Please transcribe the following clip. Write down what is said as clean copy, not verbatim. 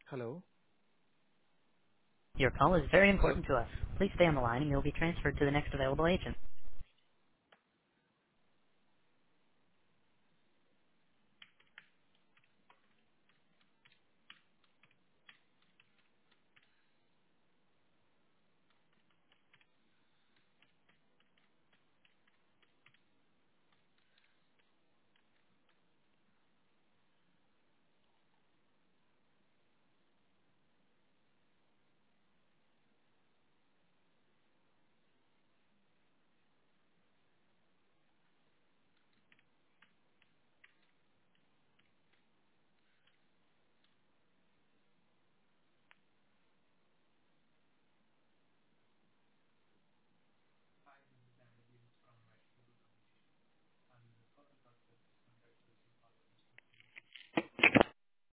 Hello. Your call is very important to us. Please stay on the line and you'll be transferred to the next available agent.